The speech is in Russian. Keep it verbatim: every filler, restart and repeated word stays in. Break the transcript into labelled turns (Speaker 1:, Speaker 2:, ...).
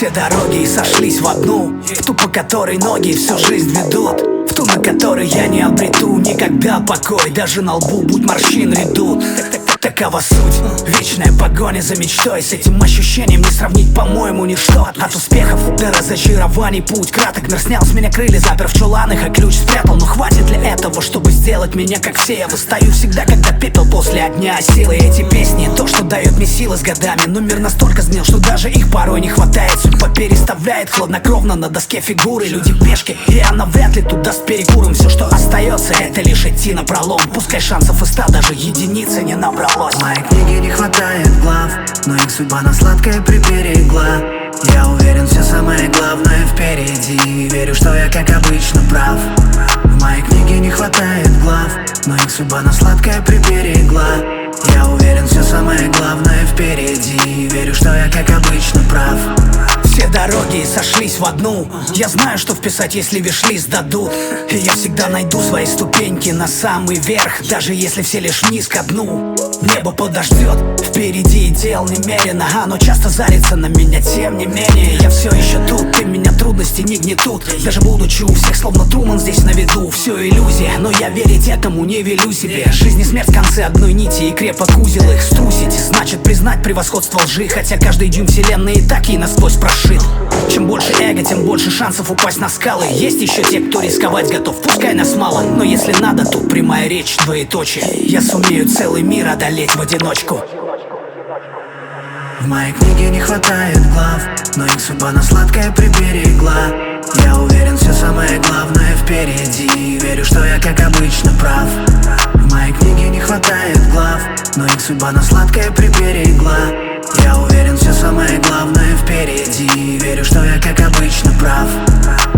Speaker 1: Все дороги сошлись в одну, в ту, по которой ноги всю жизнь ведут, в ту, на которой я не обрету никогда покой. Даже на лбу будь морщин редут. Такова суть, вечная погоня за мечтой. С этим ощущением не сравнить, по-моему, ничто. От успехов до разочарований путь краток. Мир снял с меня крылья, запер в чуланах, а ключ спрятал. Но хватит ли этого, чтобы сделать меня как все? Я восстаю всегда, когда пепел после огня. Силы эти песни, то, что дает мне силы с годами. Но мир настолько сгнил, что даже их порой не хватает. Судьба переставляет хладнокровно на доске фигуры. Люди пешки, и она вряд ли тут даст перекуром. Все, что остается, это лишь идти на пролом. Пускай шансов и ста даже единицы не набрал.
Speaker 2: В моей книге не хватает глав, но их судьба на сладкое приберегла. Я уверен, все самое главное впереди. Верю, что я как обычно прав. В моей книге не хватает глав, но их судьба на сладкое приберегла. Я уверен, все самое главное впереди. Верю, что я как обычно прав.
Speaker 1: Все дороги сошлись в одну. Я знаю, что вписать, если виш-лист дадут. И я всегда найду свои ступеньки на самый верх, даже если все лишь вниз ко дну. Небо подождет, впереди дел немерено. Оно часто зарится на меня, тем не менее я все еще тут, и меня трудности не гнетут. Даже будучи у всех словно Труман здесь на виду. Все иллюзия, но я верить этому не велю себе. Жизнь и смерть в конце одной нити, и крепок узел их струсить значит признать превосходство лжи. Хотя каждый дюйм вселенной и так и насквозь прошит. Чем больше эго, тем больше шансов упасть на скалы. Есть еще те, кто рисковать готов, пускай нас мало, но если надо, тут прямая речь, двоеточие. Я сумею целый мир одолеть в одиночку.
Speaker 2: В моей книге не хватает глав, но их судьба на сладкое приберегла. Я уверен, все самое главное впереди. Верю, что я как обычно прав. В моей книге не хватает глав, но их судьба на сладкое приберегла. Я уверен, все самое главное впереди. Верю, что я как обычно прав.